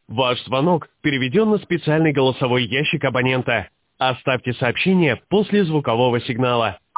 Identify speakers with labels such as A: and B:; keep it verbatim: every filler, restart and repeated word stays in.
A: Ваш звонок переведен на специальный голосовой ящик абонента. Оставьте сообщение после звукового сигнала.